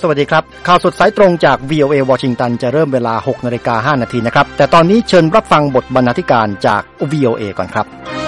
สวัสดีครับข่าวสดสายตรงจาก VOA วอชิงตันจะเริ่มเวลา 6:05 น.นะครับแต่ตอนนี้เชิญรับฟังบทบรรณาธิการจาก VOA ก่อนครับ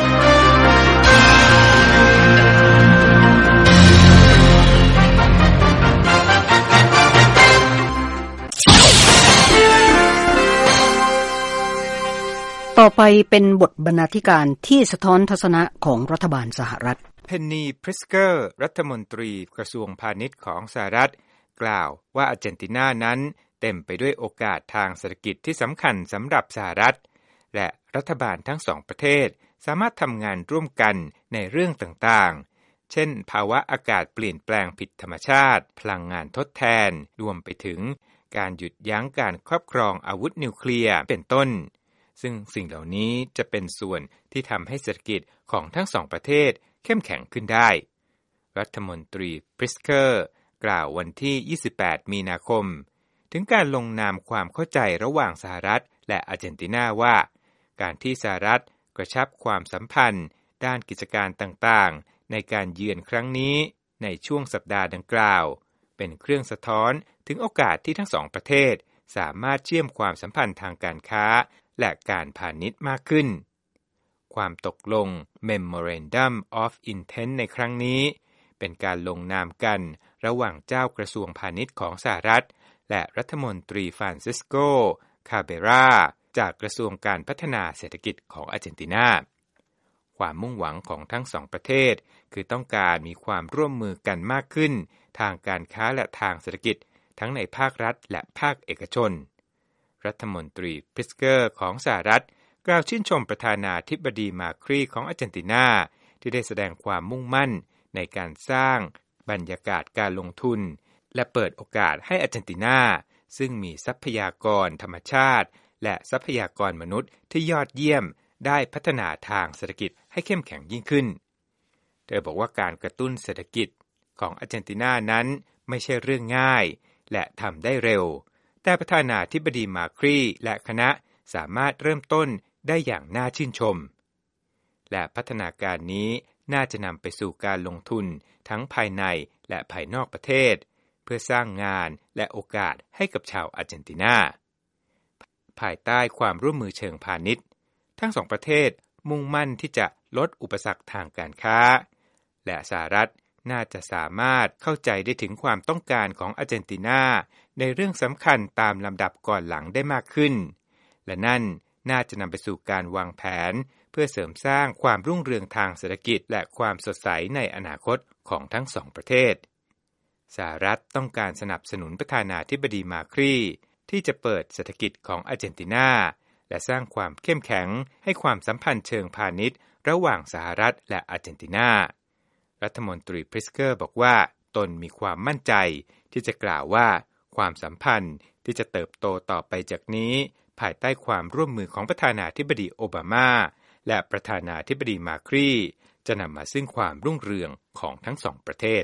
ต่อไปเป็นบทบรรณาธิการที่สะท้อนทัศนะของรัฐบาลสหรัฐเพนนีพริสเกอร์รัฐมนตรีกระทรวงพาณิชย์ของสหรัฐกล่าวว่าอาร์เจนตินานั้นเต็มไปด้วยโอกาสทางเศรษฐกิจที่สำคัญสำหรับสหรัฐและรัฐบาลทั้งสองประเทศสามารถทำงานร่วมกันในเรื่องต่างๆเช่นภาวะอากาศเปลี่ยนแปลงผิดธรรมชาติพลังงานทดแทนรวมไปถึงการหยุดยั้งการครอบครองอาวุธนิวเคลียร์เป็นต้นซึ่งสิ่งเหล่านี้จะเป็นส่วนที่ทำให้เศรษฐกิจของทั้งสองประเทศเข้มแข็งขึ้นได้รัฐมนตรีพริสเกอร์กล่าววันที่28มีนาคมถึงการลงนามความเข้าใจระหว่างสหรัฐและอาร์เจนตินาว่าการที่สหรัฐกระชับความสัมพันธ์ด้านกิจการต่างๆในการเยือนครั้งนี้ในช่วงสัปดาห์ดังกล่าวเป็นเครื่องสะท้อนถึงโอกาสที่ทั้งสองประเทศสามารถเชื่อมความสัมพันธ์ทางการค้าและการพาณิชย์มากขึ้นความตกลง Memorandum of Intent ในครั้งนี้เป็นการลงนามกันระหว่างเจ้ากระทรวงพาณิชย์ของสหรัฐและรัฐมนตรีฟรานซิสโกคาเบราจากกระทรวงการพัฒนาเศรษฐกิจของอาร์เจนตินาความมุ่งหวังของทั้งสองประเทศคือต้องการมีความร่วมมือกันมากขึ้นทางการค้าและทางเศรษฐกิจทั้งในภาครัฐและภาคเอกชนรัฐมนตรีพริสเกอร์ของสหรัฐกล่าวชื่นชมประธานาธิบดีมาครีของอาร์เจนตินาที่ได้แสดงความมุ่งมั่นในการสร้างบรรยากาศการลงทุนและเปิดโอกาสให้อาร์เจนตินาซึ่งมีทรัพยากรธรรมชาติและทรัพยากรมนุษย์ที่ยอดเยี่ยมได้พัฒนาทางเศรษฐกิจให้เข้มแข็งยิ่งขึ้นเธอบอกว่าการกระตุ้นเศรษฐกิจของอาร์เจนตินานั้นไม่ใช่เรื่องง่ายและทำได้เร็วแต่ประธานาธิบดีมาครีและคณะสามารถเริ่มต้นได้อย่างน่าชื่นชมและพัฒนาการนี้น่าจะนำไปสู่การลงทุนทั้งภายในและภายนอกประเทศเพื่อสร้างงานและโอกาสให้กับชาวอาร์เจนตินาภายใต้ความร่วมมือเชิงพาณิชย์ทั้งสองประเทศมุ่งมั่นที่จะลดอุปสรรคทางการค้าและสหรัฐน่าจะสามารถเข้าใจได้ถึงความต้องการของอาร์เจนตินาในเรื่องสำคัญตามลำดับก่อนหลังได้มากขึ้นและนั่นน่าจะนำไปสู่การวางแผนเพื่อเสริมสร้างความรุ่งเรืองทางเศรษฐกิจและความสดใสในอนาคตของทั้งสองประเทศสหรัฐต้องการสนับสนุนประธานาธิบดีมาครีที่จะเปิดเศรษฐกิจของอาร์เจนตินาและสร้างความเข้มแข็งให้ความสัมพันธ์เชิงพาณิชย์ระหว่างสหรัฐและอาร์เจนตินารัฐมนตรีพริสเกอร์บอกว่าตนมีความมั่นใจที่จะกล่าวว่าความสัมพันธ์ที่จะเติบโตต่อไปจากนี้ภายใต้ความร่วมมือของประธานาธิบดีโอบามาและประธานาธิบดีมาครีจะนำมาซึ่งความรุ่งเรืองของทั้งสองประเทศ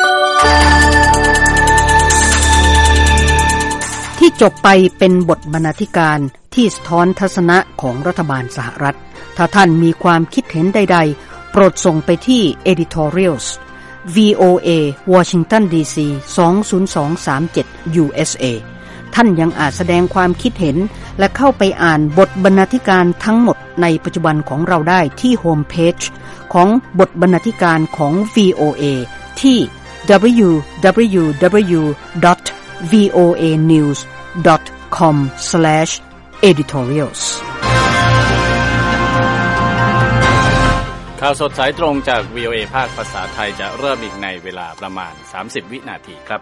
ที่จบไปเป็นบทบรรณาธิการที่สะท้อนทัศนะของรัฐบาลสหรัฐถ้าท่านมีความคิดเห็นใดๆโปรดส่งไปที่ editorials VOA Washington DC 20237 USA ท่านยังอาจแสดงความคิดเห็นและเข้าไปอ่านบทบรรณาธิการทั้งหมดในปัจจุบันของเราได้ที่โฮมเพจของบทบรรณาธิการของ VOA ที่ www.voanews.com/editorials ข่าวสดสายตรงจาก VOA ภาคภาษาไทยจะเริ่มอีกในเวลาประมาณ30วินาทีครับ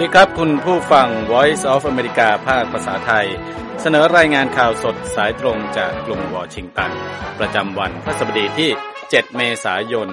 ครับคุณผู้ฟัง Voice of America ภาคภาษาไทยเสนอรายงานข่าวสดสายตรงจากกรุงวอชิงตันประจำวันพฤหัสบดีที่7เมษายน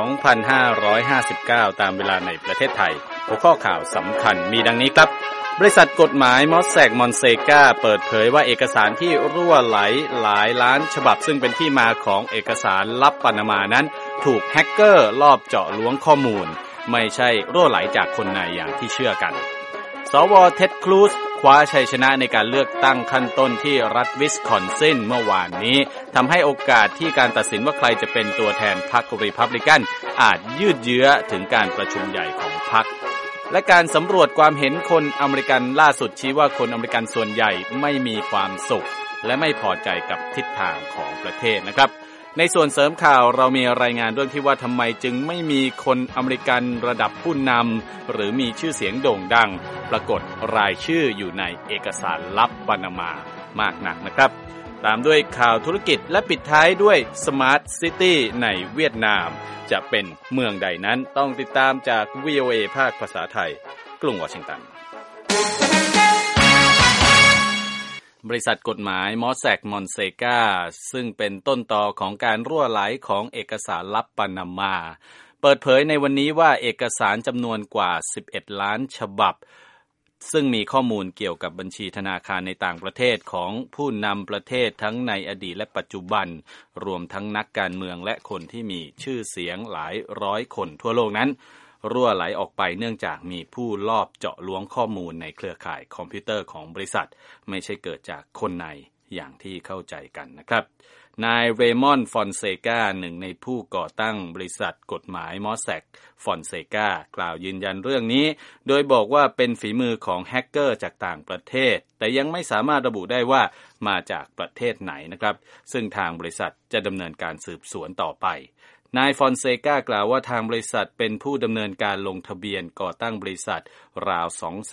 2559ตามเวลาในประเทศไทยหัวข้อข่าวสำคัญมีดังนี้ครับบริษัทกฎหมายมอสแซกมอนเซกาเปิดเผยว่าเอกสารที่รั่วไหลหลายล้านฉบับซึ่งเป็นที่มาของเอกสารลับปานามานั้นถูกแฮกเกอร์ลอบเจาะล้วงข้อมูลไม่ใช่รั่วไหลจากคนในอย่างที่เชื่อกันสว.เท็ด ครูซคว้าชัยชนะในการเลือกตั้งขั้นต้นที่รัฐวิสคอนซินเมื่อวานนี้ทำให้โอกาสที่การตัดสินว่าใครจะเป็นตัวแทนพรรครีพับลิกันอาจยืดเยื้อถึงการประชุมใหญ่ของพรรคและการสำรวจความเห็นคนอเมริกันล่าสุดชี้ว่าคนอเมริกันส่วนใหญ่ไม่มีความสุขและไม่พอใจกับทิศทางของประเทศนะครับในส่วนเสริมข่าวเรามีรายงานเรื่องที่ว่าทำไมจึงไม่มีคนอเมริกันระดับผู้นำหรือมีชื่อเสียงโด่งดังปรากฏรายชื่ออยู่ในเอกสารลับปานามา มากนักนะครับตามด้วยข่าวธุรกิจและปิดท้ายด้วย Smart City ในเวียดนามจะเป็นเมืองใดนั้นต้องติดตามจาก VOA ภาคภาษาไทยกรุงวอชิงตันบริษัทกฎหมายมอสแซกมอนเซกาซึ่งเป็นต้นตอของการรั่วไหลของเอกสารลับปานามาเปิดเผยในวันนี้ว่าเอกสารจำนวนกว่า11ล้านฉบับซึ่งมีข้อมูลเกี่ยวกับบัญชีธนาคารในต่างประเทศของผู้นำประเทศทั้งในอดีตและปัจจุบันรวมทั้งนักการเมืองและคนที่มีชื่อเสียงหลายร้อยคนทั่วโลกนั้นรั่วไหลออกไปเนื่องจากมีผู้ลอบเจาะล้วงข้อมูลในเครือข่ายคอมพิวเตอร์ของบริษัทไม่ใช่เกิดจากคนในอย่างที่เข้าใจกันนะครับนายเรมอนด์ฟอนเซกาหนึ่งในผู้ก่อตั้งบริษัทกฎหมายมอสแซกฟอนเซกากล่าวยืนยันเรื่องนี้โดยบอกว่าเป็นฝีมือของแฮกเกอร์จากต่างประเทศแต่ยังไม่สามารถระบุได้ว่ามาจากประเทศไหนนะครับซึ่งทางบริษัทจะดำเนินการสืบสวนต่อไปนายฟอนเซกากล่าวว่าทางบริษัทเป็นผู้ดำเนินการลงทะเบียนก่อตั้งบริษัทราว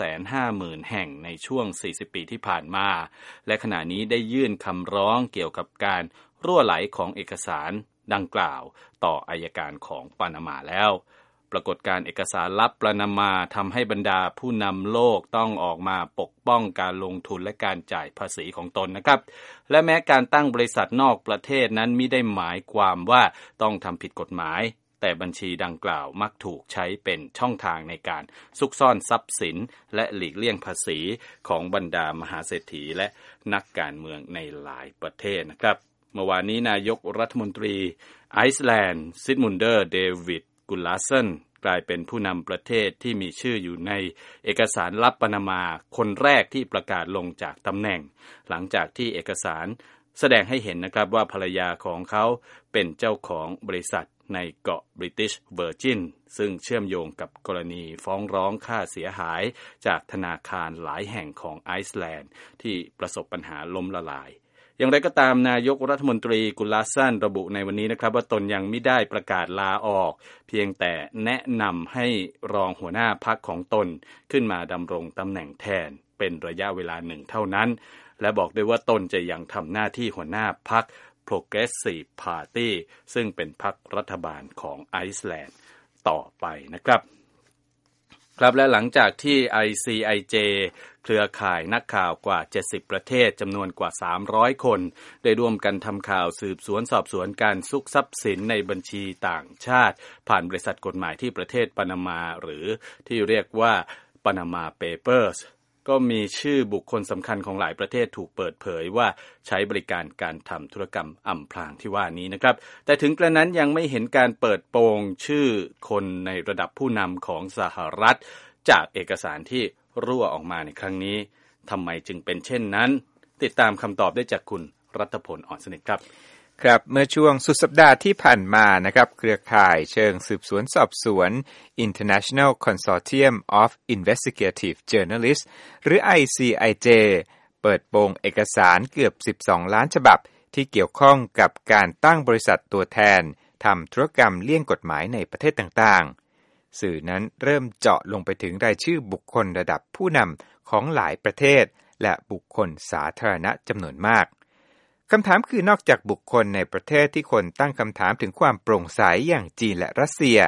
250,000 แห่งในช่วง40ปีที่ผ่านมาและขณะนี้ได้ยื่นคำร้องเกี่ยวกับการรั่วไหลของเอกสารดังกล่าวต่ออัยการของปานามาแล้วปรากฏการณ์เอกสารลับปานามาทำให้บรรดาผู้นำโลกต้องออกมาปกป้องการลงทุนและการจ่ายภาษีของตนนะครับและแม้การตั้งบริษัทนอกประเทศนั้นมิได้หมายความว่าต้องทำผิดกฎหมายแต่บัญชีดังกล่าวมักถูกใช้เป็นช่องทางในการซุกซ่อนทรัพย์สินและหลีกเลี่ยงภาษีของบรรดามหาเศรษฐีและนักการเมืองในหลายประเทศนะครับเมื่อวานนี้นายกรัฐมนตรีไอซ์แลนด์ซิดมุนเดอร์เดวิดกุลาเซนกลายเป็นผู้นำประเทศที่มีชื่ออยู่ในเอกสารลับปานามาคนแรกที่ประกาศลงจากตำแหน่งหลังจากที่เอกสารแสดงให้เห็นนะครับว่าภรรยาของเขาเป็นเจ้าของบริษัทในเกาะบริติชเวอร์จินซึ่งเชื่อมโยงกับกรณีฟ้องร้องค่าเสียหายจากธนาคารหลายแห่งของไอซ์แลนด์ที่ประสบปัญหาล้มละลายอย่างไรก็ตามนายกรัฐมนตรีกุลาซันระบุในวันนี้นะครับว่าตนยังไม่ได้ประกาศลาออกเพียงแต่แนะนำให้รองหัวหน้าพรรคของตนขึ้นมาดำรงตำแหน่งแทนเป็นระยะเวลาหนึ่งเท่านั้นและบอกด้วยว่าตนจะยังทำหน้าที่หัวหน้าพรรค Progressive Party ซึ่งเป็นพรรครัฐบาลของไอซ์แลนด์ต่อไปนะครับครับและหลังจากที่ ICIJ เครือข่ายนักข่าวกว่า70ประเทศจำนวนกว่า300คนได้ร่วมกันทำข่าวสืบสวนสอบสวนการซุกทรัพย์สินในบัญชีต่างชาติผ่านบริษัทกฎหมายที่ประเทศปานามาหรือที่เรียกว่า Panama Papers ก็มีชื่อบุคคลสำคัญของหลายประเทศถูกเปิดเผยว่าใช้บริการการทำธุรกรรมอำพรางที่ว่านี้นะครับแต่ถึงกระนั้นยังไม่เห็นการเปิดโปงชื่อคนในระดับผู้นำของสหรัฐจากเอกสารที่รั่วออกมาในครั้งนี้ทำไมจึงเป็นเช่นนั้นติดตามคำตอบได้จากคุณรัตพล อ่อนสนิทครับครับเมื่อช่วงสุดสัปดาห์ที่ผ่านมานะครับเครือข่ายเชิงสืบสวนสอบสวน International Consortium of Investigative Journalists หรือ ICIJ เปิดโปงเอกสารเกือบ12ล้านฉบับที่เกี่ยวข้องกับการตั้งบริษัทตัวแทนทำธุรกรรมเลี่ยงกฎหมายในประเทศต่างๆสื่อนั้นเริ่มเจาะลงไปถึงรายชื่อบุคคลระดับผู้นำของหลายประเทศและบุคคลสาธารณะจำนวนมากคำถามคือนอกจากบุคคลในประเทศที่คนตั้งคำถามถึงความโปร่งใสอย่างจีนและรัสเซีย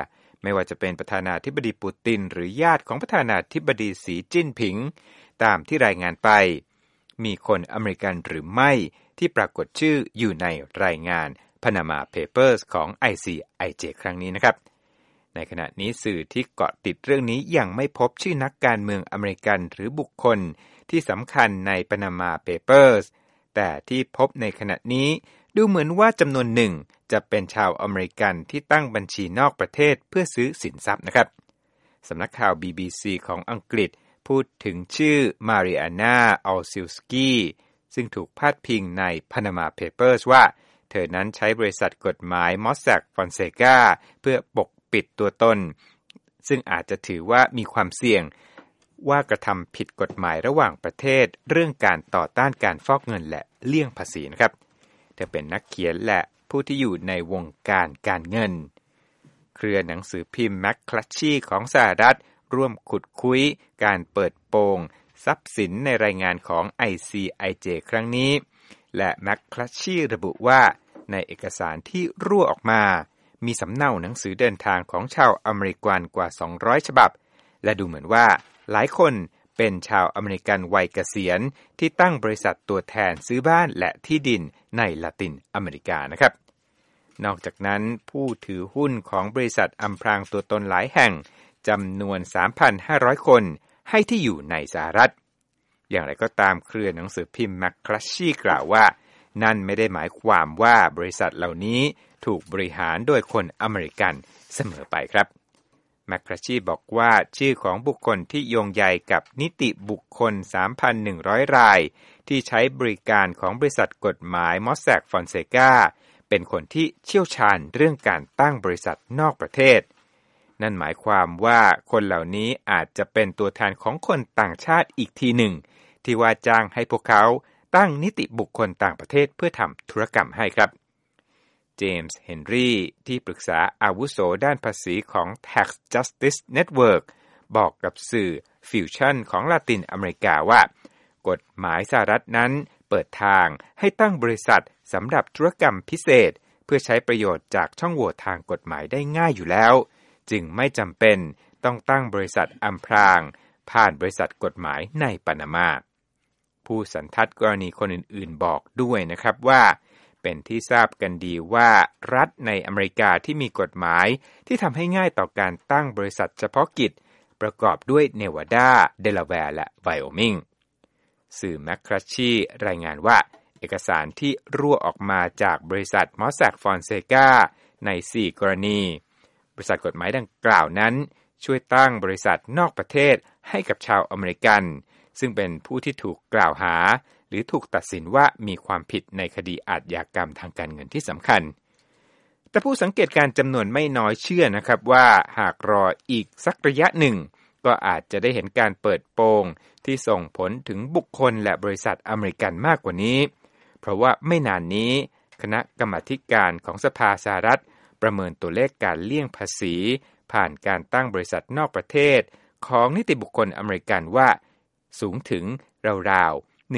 ไม่ว่าจะเป็นประธานาธิบดีปูตินหรือญาติของประธานาธิบดีสีจิ้นผิงตามที่รายงานไปมีคนอเมริกันหรือไม่ที่ปรากฏชื่ออยู่ในรายงาน Panama Papers ของ ICIJ ครั้งนี้นะครับในขณะนี้สื่อที่เกาะติดเรื่องนี้ยังไม่พบชื่อนักการเมืองอเมริกันหรือบุคคลที่สำคัญใน Panama Papers แต่ที่พบในขณะนี้ดูเหมือนว่าจำนวนหนึ่งจะเป็นชาวอเมริกันที่ตั้งบัญชีนอกประเทศเพื่อซื้อสินทรัพย์นะครับสำนักข่าว BBC ของอังกฤษพูดถึงชื่อมาริอาน่า อัลซิลสกี้ซึ่งถูกพาดพิงใน Panama Papers ว่าเธอนั้นใช้บริษัทกฎหมาย Mossack Fonseca เพื่อปกปิดตัวตนซึ่งอาจจะถือว่ามีความเสี่ยงว่ากระทำผิดกฎหมายระหว่างประเทศเรื่องการต่อต้านการฟอกเงินและเลี่ยงภาษีนะครับเธอเป็นนักเขียนและผู้ที่อยู่ในวงการการเงินเครือหนังสือพิมพ์แมคคลัชชี่ของสหรัฐร่วมขุดคุ้ยการเปิดโปงทรัพย์สินในรายงานของ ICIJ ครั้งนี้และแมคคลัชชี่ระบุว่าในเอกสารที่รั่วออกมามีสำเนาหนังสือเดินทางของชาวอเมริกันกว่า200ฉบับและดูเหมือนว่าหลายคนเป็นชาวอเมริกันวัยเกษียณที่ตั้งบริษัทตัวแทนซื้อบ้านและที่ดินในละตินอเมริกานะครับนอกจากนั้นผู้ถือหุ้นของบริษัทอำพรางตัวตนหลายแห่งจำนวน 3,500 คนให้ที่อยู่ในสหรัฐอย่างไรก็ตามเครือหนังสือพิมพ์แมคคลัชชี่กล่าวว่านั่นไม่ได้หมายความว่าบริษัทเหล่านี้ถูกบริหารโดยคนอเมริกันเสมอไปครับแมคคลัชชี่บอกว่าชื่อของบุคคลที่โยงใยกับนิติบุคคล 3,100 รายที่ใช้บริการของบริษัทกฎหมาย Mossack Fonseca เป็นคนที่เชี่ยวชาญเรื่องการตั้งบริษัทนอกประเทศนั่นหมายความว่าคนเหล่านี้อาจจะเป็นตัวแทนของคนต่างชาติอีกทีหนึ่งที่ว่าจ้างให้พวกเขาตั้งนิติบุคคลต่างประเทศเพื่อทำธุรกรรมให้ครับเจมส์เฮนรี่ที่ปรึกษาอาวุโสด้านภาษีของ Tax Justice Network บอกกับสื่อ Fusion ของลาตินอเมริกาว่ากฎหมายสหรัฐนั้นเปิดทางให้ตั้งบริษัทสำหรับธุรกรรมพิเศษเพื่อใช้ประโยชน์จากช่องโหว่ทางกฎหมายได้ง่ายอยู่แล้วจึงไม่จำเป็นต้องตั้งบริษัทอำพรางผ่านบริษัทกฎหมายในปานามาผู้สันทัดกรณีคนอื่นๆบอกด้วยนะครับว่าเป็นที่ทราบกันดีว่ารัฐในอเมริกาที่มีกฎหมายที่ทำให้ง่ายต่อการตั้งบริษัทเฉพาะกิจประกอบด้วยเนวาดาเดลาแวร์และไวโอมิงสื่อแมคคลัชชี่รายงานว่าเอกสารที่รั่วออกมาจากบริษัท Mossack Fonseca ใน4กรณีบริษัทกฎหมายดังกล่าวนั้นช่วยตั้งบริษัทนอกประเทศให้กับชาวอเมริกันซึ่งเป็นผู้ที่ถูกกล่าวหาหรือถูกตัดสินว่ามีความผิดในคดีอาชญากรรมทางการเงินที่สำคัญแต่ผู้สังเกตการณ์จำนวนไม่น้อยเชื่อนะครับว่าหากรออีกสักระยะหนึ่งก็อาจจะได้เห็นการเปิดโปงที่ส่งผลถึงบุคคลและบริษัทอเมริกันมากกว่านี้เพราะว่าไม่นานนี้คณะกรรมาธิการของสภาสหรัฐประเมินตัวเลขการเลี่ยงภาษีผ่านการตั้งบริษัทนอกประเทศของนิติบุคคลอเมริกันว่าสูงถึงราวๆ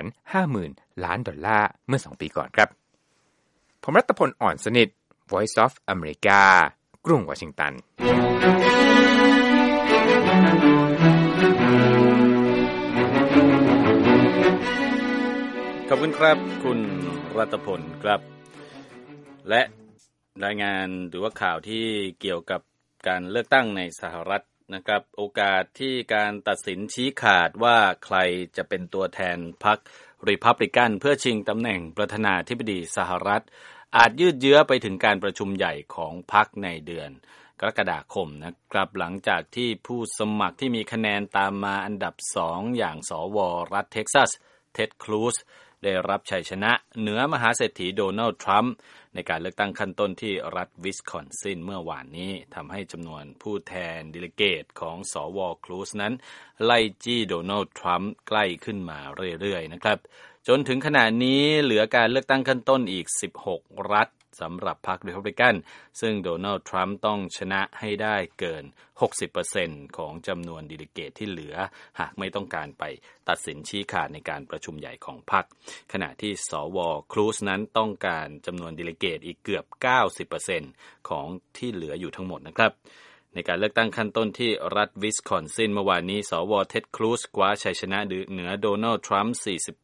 150,000 ล้านดอลลาร์เมื่อ2ปีก่อนครับผมรัตพลอ่อนสนิท Voice of America กรุงวอชิงตันขอบคุณครับคุณรัตพลครับและรายงานหรือว่าข่าวที่เกี่ยวกับการเลือกตั้งในสหรัฐนะครับโอกาสที่การตัดสินชี้ขาดว่าใครจะเป็นตัวแทนพรรครีพับลิกันเพื่อชิงตำแหน่งประธานาธิบดีสหรัฐอาจยืดเยื้อไปถึงการประชุมใหญ่ของพรรคในเดือนกรกฎาคมนะครับหลังจากที่ผู้สมัครที่มีคะแนนตามมาอันดับ2อย่างสวรัฐเท็กซัสเท็ดครูซได้รับชัยชนะเหนือมหาเศรษฐีโดนัลด์ทรัมป์ในการเลือกตั้งขั้นต้นที่รัฐวิสคอนซินเมื่อวานนี้ทำให้จำนวนผู้แทนเดลิเกตของสวครูซนั้นไล่จี้โดนัลด์ทรัมป์ใกล้ขึ้นมาเรื่อยๆนะครับจนถึงขณะนี้เหลือการเลือกตั้งขั้นต้นอีก16รัฐสำหรับพรรครีพับลิกันซึ่งโดนัลด์ทรัมป์ต้องชนะให้ได้เกิน 60% ของจำนวนเดลิเกตที่เหลือหากไม่ต้องการไปตัดสินชี้ขาดในการประชุมใหญ่ของพรรคขณะที่สวครูซนั้นต้องการจำนวนเดลิเกตอีกเกือบ 90% ของที่เหลืออยู่ทั้งหมดนะครับในการเลือกตั้งขั้นต้นที่รัฐวิสคอนซินเมื่อวานนี้สวเท็ดครูซคว้าชัยชนะเหนือโดนัลด์ทรัมป์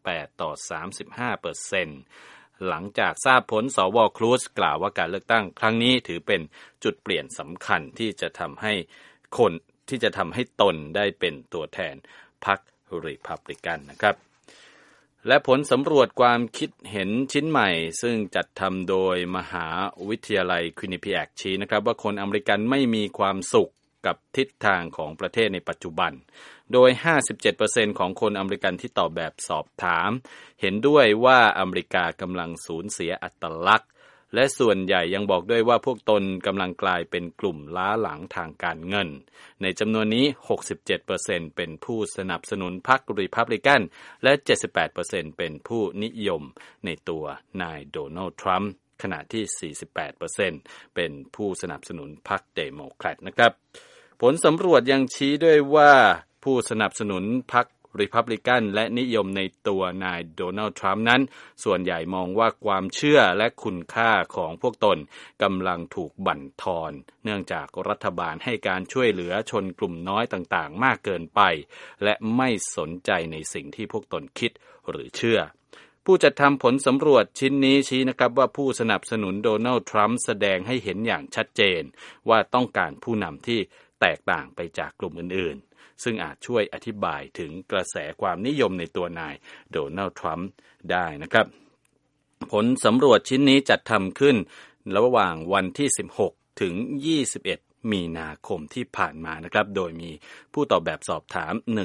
48-35%หลังจากทราบผลสวครูซกล่าวว่าการเลือกตั้งครั้งนี้ถือเป็นจุดเปลี่ยนสำคัญที่จะทำให้ตนได้เป็นตัวแทนพรรครีพับลิกันนะครับและผลสำรวจความคิดเห็นชิ้นใหม่ซึ่งจัดทำโดยมหาวิทยาลัยควินนิเปียกชี้นะครับว่าคนอเมริกันไม่มีความสุขกับทิศทางของประเทศในปัจจุบันโดย 57% ของคนอเมริกันที่ตอบแบบสอบถามเห็นด้วยว่าอเมริกากำลังสูญเสียอัตลักษณ์และส่วนใหญ่ยังบอกด้วยว่าพวกตนกำลังกลายเป็นกลุ่มล้าหลังทางการเงินในจำนวนนี้ 67% เป็นผู้สนับสนุนพรรครีพับลิกันและ 78% เป็นผู้นิยมในตัวนายโดนัลด์ทรัมป์ขณะที่ 48% เป็นผู้สนับสนุนพรรคเดโมแครตนะครับผลสำรวจยังชี้ด้วยว่าผู้สนับสนุนพรรครีพับลิกันและนิยมในตัวนายโดนัลด์ทรัมป์นั้นส่วนใหญ่มองว่าความเชื่อและคุณค่าของพวกตนกำลังถูกบั่นทอนเนื่องจากรัฐบาลให้การช่วยเหลือชนกลุ่มน้อยต่างๆมากเกินไปและไม่สนใจในสิ่งที่พวกตนคิดหรือเชื่อผู้จัดทำผลสำรวจชิ้นนี้ชี้นะครับว่าผู้สนับสนุนโดนัลด์ทรัมป์แสดงให้เห็นอย่างชัดเจนว่าต้องการผู้นำที่แตกต่างไปจากกลุ่มอื่นๆซึ่งอาจช่วยอธิบายถึงกระแสความนิยมในตัวนายโดนัลด์ทรัมป์ได้นะครับผลสำรวจชิ้นนี้จัดทำขึ้นระหว่างวันที่16ถึง21มีนาคมที่ผ่านมานะครับโดยมีผู้ตอบแบบสอบถาม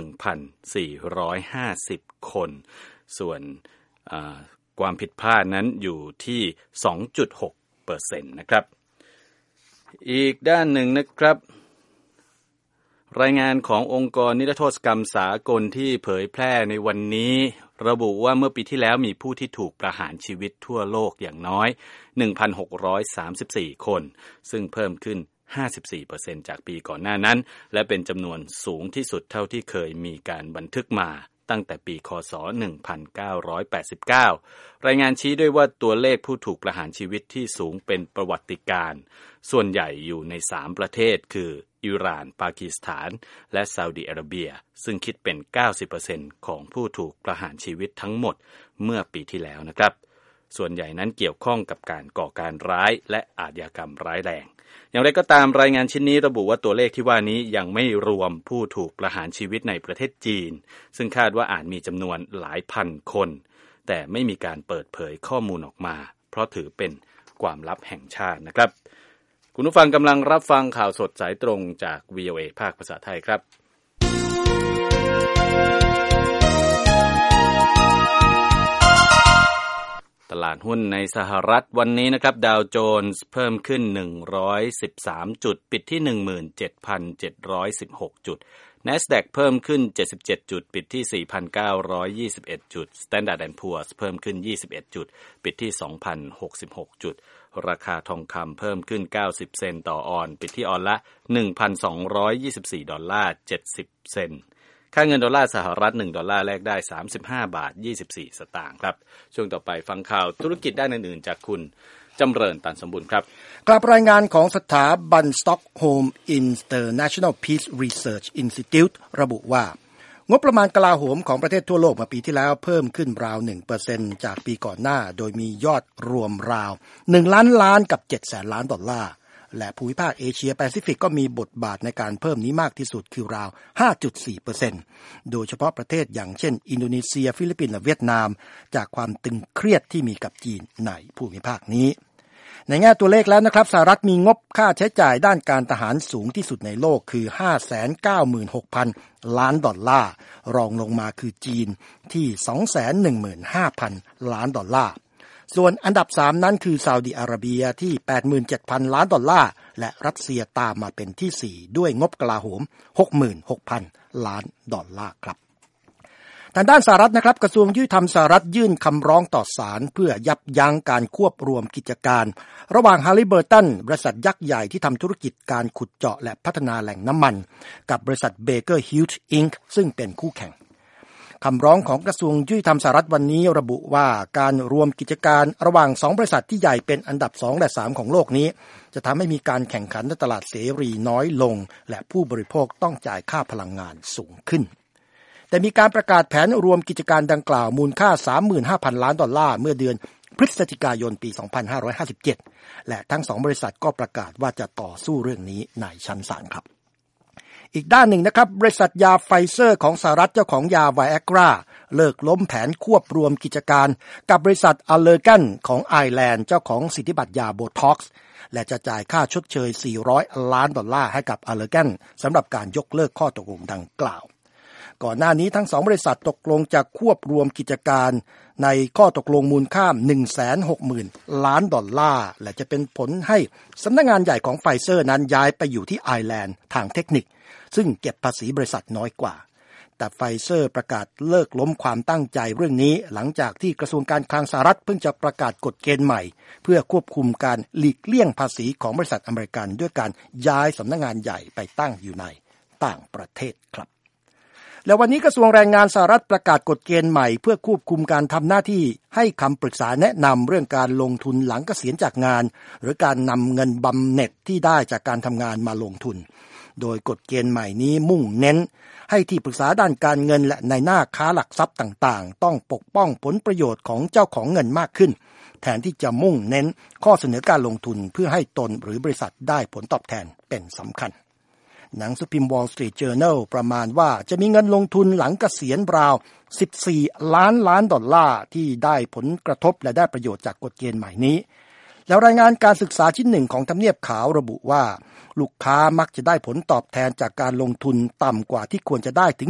1,450 คนส่วนความผิดพลาดนั้นอยู่ที่ 2.6% นะครับอีกด้านหนึ่งนะครับรายงานขององค์กรนิรโทษกรรมสากลที่เผยแพร่ในวันนี้ระบุว่าเมื่อปีที่แล้วมีผู้ที่ถูกประหารชีวิตทั่วโลกอย่างน้อย 1,634 คนซึ่งเพิ่มขึ้น 54% จากปีก่อนหน้านั้นและเป็นจำนวนสูงที่สุดเท่าที่เคยมีการบันทึกมาตั้งแต่ปีคศ 1989 รายงานชี้ด้วยว่าตัวเลขผู้ถูกประหารชีวิตที่สูงเป็นประวัติการณ์ส่วนใหญ่อยู่ใน3ประเทศคืออิหร่านปากีสถานและซาอุดิอาระเบียซึ่งคิดเป็น 90% ของผู้ถูกประหารชีวิตทั้งหมดเมื่อปีที่แล้วนะครับส่วนใหญ่นั้นเกี่ยวข้องกับการก่อการร้ายและอาชญากรรมร้ายแรงอย่างไรก็ตามรายงานชิ้นนี้ระบุว่าตัวเลขที่ว่านี้ยังไม่รวมผู้ถูกประหารชีวิตในประเทศจีนซึ่งคาดว่าอาจมีจำนวนหลายพันคนแต่ไม่มีการเปิดเผยข้อมูลออกมาเพราะถือเป็นความลับแห่งชาตินะครับคุณผู้ฟังกำลังรับฟังข่าวสดสายตรงจาก VOA ภาคภาษาไทยครับตลาดหุ้นในสหรัฐวันนี้นะครับดาวโจนส์เพิ่มขึ้น113จุดปิดที่ 17,716 จุด NASDAQ เพิ่มขึ้น77จุดปิดที่ 4,921 จุด Standard & Poor's เพิ่มขึ้น21จุดปิดที่ 2,066 จุดราคาทองคำเพิ่มขึ้น90เซนต์ต่อออนซ์ปิดที่ออนซ์ละ 1,224 ดอลลาร์70เซนต์ค่าเงินดอลลาร์สหรัฐ1ดอลลาร์แลกได้35บาท24สตางค์ครับช่วงต่อไปฟังข่าวธุรกิจด้านอื่นๆจากคุณจำเริญตันสมบูรณ์ครับกลับรายงานของสถาบัน Stockholm International Peace Research Institute ระบุว่างบประมาณกลาโหมของประเทศทั่วโลกเมื่อปีที่แล้วเพิ่มขึ้นราว 1% จากปีก่อนหน้าโดยมียอดรวมราว1ล้านล้านกับ700,000 ล้านดอลลาร์และภูมิภาคเอเชียแปซิฟิกก็มีบทบาทในการเพิ่มนี้มากที่สุดคือราว 5.4% โดยเฉพาะประเทศอย่างเช่นอินโดนีเซียฟิลิปปินส์และเวียดนามจากความตึงเครียดที่มีกับจีนในภูมิภาคนี้ในแง่ตัวเลขแล้วนะครับสหรัฐมีงบค่าใช้จ่ายด้านการทหารสูงที่สุดในโลกคือ 596,000 ล้านดอลลาร์รองลงมาคือจีนที่ 215,000 ล้านดอลลาร์ส่วนอันดับ3นั้นคือซาอุดิอาระเบียที่ 87,000 ล้านดอลลาร์และรัสเซียตามมาเป็นที่4ด้วยงบกลาโหม 66,000 ล้านดอลลาร์ครับทางด้านสหรัฐนะครับกระทรวงยุติธรรมสหรัฐยื่นคำร้องต่อศาลเพื่อยับยั้งการควบรวมกิจการระหว่าง Halliburton บริษัทยักษ์ใหญ่ที่ทำธุรกิจการขุดเจาะและพัฒนาแหล่งน้ำมันกับบริษัท Baker Hughes Inc. ซึ่งเป็นคู่แข่งคำร้องของกระทรวงยุติธรรมสหรัฐวันนี้ระบุว่าการรวมกิจการระหว่าง2บริษัทที่ใหญ่เป็นอันดับ2และ3ของโลกนี้จะทำให้มีการแข่งขันในตลาดเสรีน้อยลงและผู้บริโภคต้องจ่ายค่าพลังงานสูงขึ้นแต่มีการประกาศแผนรวมกิจการดังกล่าวมูลค่า 35,000 ล้านดอลลาร์เมื่อเดือนพฤศจิกายนปี 2557 และทั้ง2บริษัทก็ประกาศว่าจะต่อสู้เรื่องนี้ในชั้นศาลครับอีกด้านหนึ่งนะครับบริษัทยาไฟเซอร์ของสหรัฐเจ้าของยาไวแอกราเลิกล้มแผนควบรวมกิจการกับบริษัทอัลเลอร์แกนของไอร์แลนด์เจ้าของสิทธิบัตรยาโบท็อกซ์และจะจ่ายค่าชดเชย$400 ล้านให้กับอัลเลอร์แกนสำหรับการยกเลิกข้อตกลงดังกล่าวก่อนหน้านี้ทั้ง2บริษัทตกลงจะควบรวมกิจการในข้อตกลงมูลค่า 160,000 ล้านดอลลาร์และจะเป็นผลให้สำนักงานใหญ่ของไฟเซอร์นั้นย้ายไปอยู่ที่ไอร์แลนด์ทางเทคนิคซึ่งเก็บภาษีบริษัทน้อยกว่าแต่ไฟเซอร์ประกาศเลิกล้มความตั้งใจเรื่องนี้หลังจากที่กระทรวงการคลังสหรัฐเพิ่งจะประกาศกฎเกณฑ์ใหม่เพื่อควบคุมการหลีกเลี่ยงภาษีของบริษัทอเมริกันด้วยการย้ายสำนักงานใหญ่ไปตั้งอยู่ในต่างประเทศครับและวันนี้กระทรวงแรงงานสหรัฐประกาศกฎเกณฑ์ใหม่เพื่อควบคุมการทำหน้าที่ให้คำปรึกษาแนะนำเรื่องการลงทุนหลังเกษียณจากงานหรือการนำเงินบำเหน็จที่ได้จากการทำงานมาลงทุนโดยกฎเกณฑ์ใหม่นี้มุ่งเน้นให้ที่ปรึกษาด้านการเงินและในหน้าค้าหลักทรัพย์ต่างๆต้องปกป้องผลประโยชน์ของเจ้าของเงินมากขึ้นแทนที่จะมุ่งเน้นข้อเสนอการลงทุนเพื่อให้ตนหรือบริษัทได้ผลตอบแทนเป็นสำคัญหนังสือพิมพ์ Wall Street Journal ประมาณว่าจะมีเงินลงทุนหลังเกษียณราว$14 ล้านที่ได้ผลกระทบและได้ประโยชน์จากกฎเกณฑ์ใหม่นี้แล้วรายงานการศึกษาชิ้นหนึ่งของทำเนียบขาวระบุว่าลูกค้ามักจะได้ผลตอบแทนจากการลงทุนต่ำกว่าที่ควรจะได้ถึง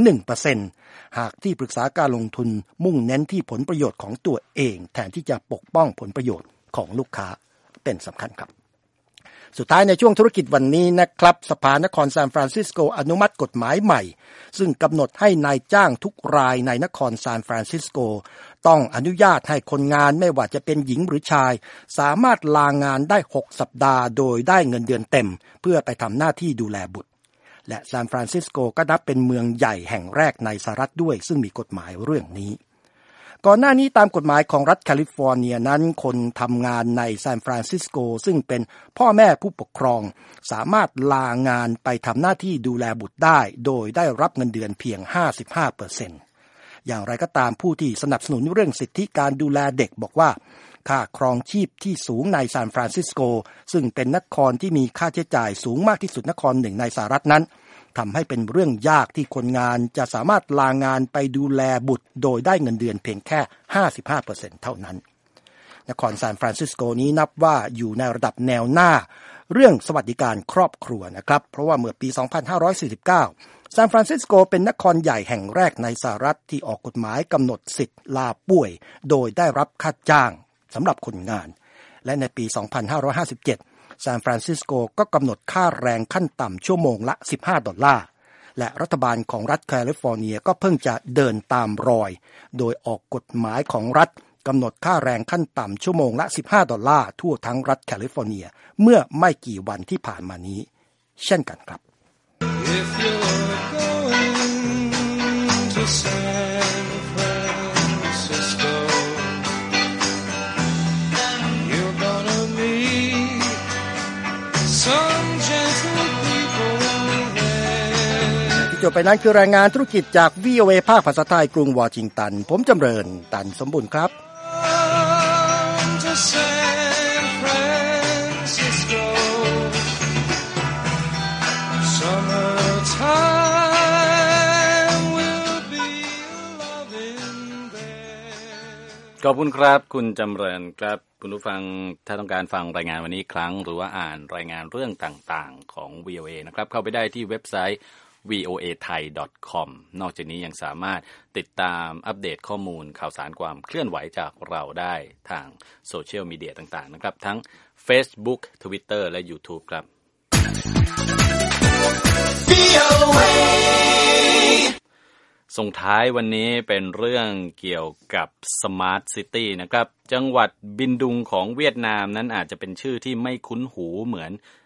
1% หากที่ปรึกษาการลงทุนมุ่งเน้นที่ผลประโยชน์ของตัวเองแทนที่จะปกป้องผลประโยชน์ของลูกค้าเป็นสำคัญครับสุดท้ายในช่วงธุรกิจวันนี้นะครับสภานครซานฟรานซิสโกอนุมัติกฎหมายใหม่ซึ่งกำหนดให้นายจ้างทุกรายในนครซานฟรานซิสโกต้องอนุญาตให้คนงานไม่ว่าจะเป็นหญิงหรือชายสามารถลางานได้6สัปดาห์โดยได้เงินเดือนเต็มเพื่อไปทำหน้าที่ดูแลบุตรและซานฟรานซิสโกก็นับเป็นเมืองใหญ่แห่งแรกในสหรัฐด้วยซึ่งมีกฎหมายเรื่องนี้ก่อนหน้านี้ตามกฎหมายของรัฐแคลิฟอร์เนียนั้นคนทำงานในซานฟรานซิสโกซึ่งเป็นพ่อแม่ผู้ปกครองสามารถลางานไปทำหน้าที่ดูแลบุตรได้โดยได้รับเงินเดือนเพียง 55% อย่างไรก็ตามผู้ที่สนับสนุนเรื่องสิทธิการดูแลเด็กบอกว่าค่าครองชีพที่สูงในซานฟรานซิสโกซึ่งเป็นนครที่มีค่าใช้จ่ายสูงมากที่สุดนครหนึ่งในสหรัฐนั้นทำให้เป็นเรื่องยากที่คนงานจะสามารถลางานไปดูแลบุตรโดยได้เงินเดือนเพียงแค่ 55% เท่านั้นนครซานฟรานซิสโกนี้นับว่าอยู่ในระดับแนวหน้าเรื่องสวัสดิการครอบครัวนะครับเพราะว่าเมื่อปี 2549 ซานฟรานซิสโกเป็นนครใหญ่แห่งแรกในสหรัฐที่ออกกฎหมายกำหนดสิทธิ์ลาป่วยโดยได้รับค่าจ้างสำหรับคนงานและในปี 2557ซานฟรานซิสโกก็กำหนดค่าแรงขั้นต่ำชั่วโมงละ$15และรัฐบาลของรัฐแคลิฟอร์เนียก็เพิ่งจะเดินตามรอยโดยออกกฎหมายของรัฐกำหนดค่าแรงขั้นต่ำชั่วโมงละ$15ทั่วทั้งรัฐแคลิฟอร์เนียเมื่อไม่กี่วันที่ผ่านมานี้เช่นกันครับจบไปนั้นคือรายงานธุรกิจจาก VOA ภาคภาษาไทยกรุงวอชิงตันผมจำเริญตันสมบูรณ์ครับขอบคุณครับคุณจำเริญครับคุณผู้ฟังถ้าต้องการฟังรายงานวันนี้ครั้งหรือว่าอ่านรายงานเรื่องต่างๆของ VOA นะครับเข้าไปได้ที่เว็บไซต์voathai.com นอกจากนี้ยังสามารถติดตามอัปเดตข้อมูลข่าวสารความเคลื่อนไหวจากเราได้ทางโซเชียลมีเดียต่างๆนะครับทั้ง Facebook Twitter และ YouTube ครับส่งท้ายวันนี้เป็นเรื่องเกี่ยวกับ Smart City นะครับจังหวัดบินดุงของเวียดนามนั้นอาจจะเป็นชื่อที่ไม่คุ้นหูเหมือน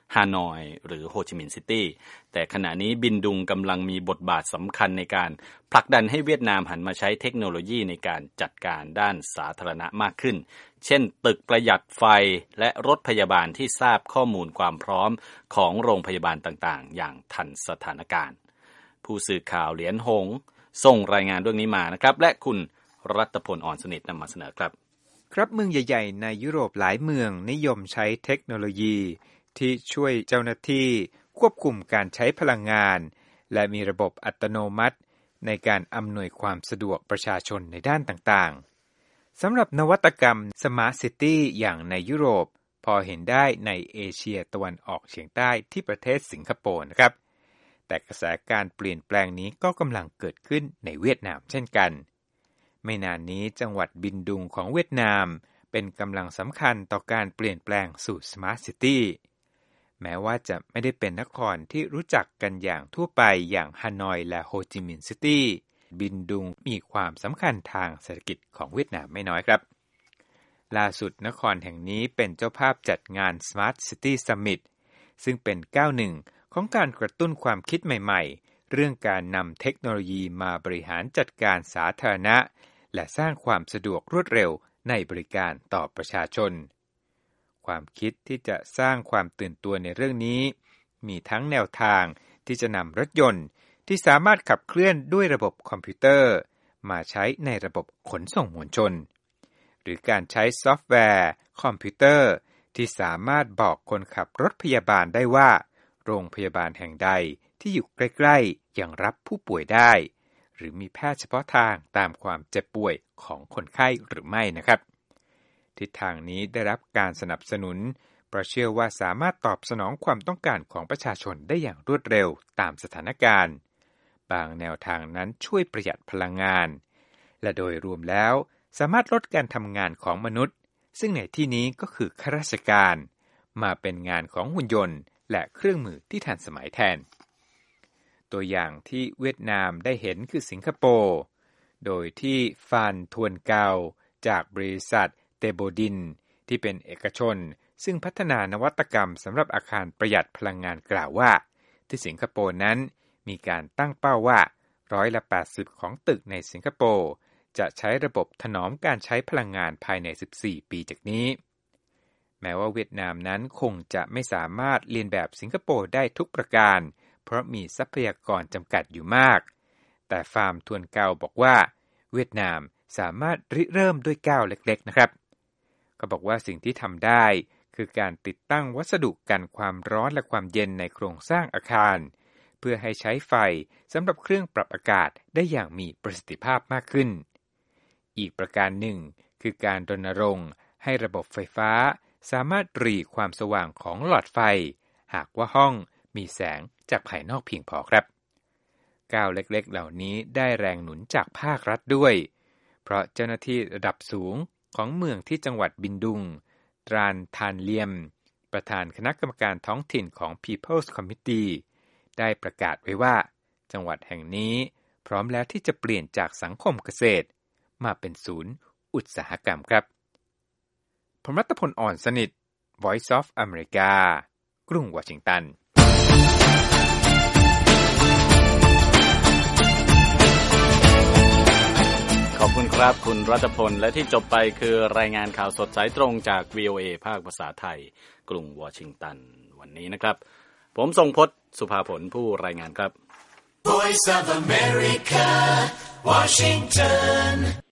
ฮานอยหรือโฮจิมินห์ซิตี้แต่ขณะนี้บินดุงกำลังมีบทบาทสำคัญในการผลักดันให้เวียดนามหันมาใช้เทคโนโลยีในการจัดการด้านสาธารณะมากขึ้นเช่นตึกประหยัดไฟและรถพยาบาลที่ทราบข้อมูลความพร้อมของโรงพยาบาลต่างๆอย่างทันสถานการณ์ผู้สื่อข่าวเหรียญหงส่งรายงานเรื่องนี้มานะครับและคุณรัตพล อ่อนสนิทนำมาเสนอครับครับเมืองใหญ่ๆในยุโรปหลายเมืองนิยมใช้เทคโนโลยีที่ช่วยเจ้าหน้าที่ควบคุมการใช้พลังงานและมีระบบอัตโนมัติในการอำนวยความสะดวกประชาชนในด้านต่างๆสำหรับนวัตกรรม Smart City อย่างในยุโรปพอเห็นได้ในเอเชียตะวันออกเฉียงใต้ที่ประเทศสิงคโปร์นะครับแต่กระแสการเปลี่ยนแปลงนี้ก็กำลังเกิดขึ้นในเวียดนามเช่นกันไม่นานนี้จังหวัดบินดุงของเวียดนามเป็นกำลังสำคัญต่อการเปลี่ยนแปลงสู่ Smart City แม้ว่าจะไม่ได้เป็นนครที่รู้จักกันอย่างทั่วไปอย่างฮานอยและโฮจิมินห์ซิตี้บินดุงมีความสำคัญทางเศรษฐกิจของเวียดนามไม่น้อยครับล่าสุดนครแห่งนี้เป็นเจ้าภาพจัดงาน Smart City Summit ซึ่งเป็นก้าวหนึ่งของการกระตุ้นความคิดใหม่ๆเรื่องการนำเทคโนโลยีมาบริหารจัดการสาธารณะและสร้างความสะดวกรวดเร็วในบริการต่อประชาชนความคิดที่จะสร้างความตื่นตัวในเรื่องนี้มีทั้งแนวทางที่จะนำรถยนต์ที่สามารถขับเคลื่อนด้วยระบบคอมพิวเตอร์มาใช้ในระบบขนส่งมวลชนหรือการใช้ซอฟต์แวร์คอมพิวเตอร์ที่สามารถบอกคนขับรถพยาบาลได้ว่าโรงพยาบาลแห่งใดที่อยู่ใกล้ๆยังรับผู้ป่วยได้หรือมีแพทย์เฉพาะทางตามความเจ็บป่วยของคนไข้หรือไม่นะครับทิศทางนี้ได้รับการสนับสนุนเพราะเชื่อว่าสามารถตอบสนองความต้องการของประชาชนได้อย่างรวดเร็วตามสถานการณ์บางแนวทางนั้นช่วยประหยัดพลังงานและโดยรวมแล้วสามารถลดการทำงานของมนุษย์ซึ่งในที่นี้ก็คือข้าราชการมาเป็นงานของหุ่นยนต์และเครื่องมือที่ทันสมัยแทนตัวอย่างที่เวียดนามได้เห็นคือสิงคโปร์โดยที่ฟานทวนเกาจากบริษัทเตโบดินที่เป็นเอกชนซึ่งพัฒนานวัตกรรมสำหรับอาคารประหยัดพลังงานกล่าวว่าที่สิงคโปร์นั้นมีการตั้งเป้าว่า80%ของตึกในสิงคโปร์จะใช้ระบบถนอมการใช้พลังงานภายใน14ปีจากนี้แม้ว่าเวียดนามนั้นคงจะไม่สามารถเลียนแบบสิงคโปร์ได้ทุกประการเพราะมีทรัพยากรจำกัดอยู่มากแต่ฟาร์มทวนเกาบอกว่าเวียดนามสามารถริเริ่มด้วยก้าวเล็กๆนะครับก็บอกว่าสิ่งที่ทำได้คือการติดตั้งวัสดุกันความร้อนและความเย็นในโครงสร้างอาคารเพื่อให้ใช้ไฟสำหรับเครื่องปรับอากาศได้อย่างมีประสิทธิภาพมากขึ้นอีกประการหนึ่งคือการรณรงค์ให้ระบบไฟฟ้าสามารถหรี่ความสว่างของหลอดไฟหากว่าห้องมีแสงจากภายนอกเพียงพอครับก้าวเล็กๆเหล่านี้ได้แรงหนุนจากภาครัฐด้วยเพราะเจ้าหน้าที่ระดับสูงของเมืองที่จังหวัดบินดุงตรานทานเลียมประธานคณะกรรมการท้องถิ่นของ People's Committee ได้ประกาศไว้ว่าจังหวัดแห่งนี้พร้อมแล้วที่จะเปลี่ยนจากสังคมเกษตรมาเป็นศูนย์อุตสาหกรรมครับผมรัตพล อ่อนสนิท Voice of America กรุงวอชิงตันขอบคุณครับคุณรัตพลและที่จบไปคือรายงานข่าวสดสายตรงจาก VOA ภาคภาษาไทยกรุงวอชิงตันวันนี้นะครับผมทรงพจน์สุภาผลผู้รายงานครับ Voice of America Washington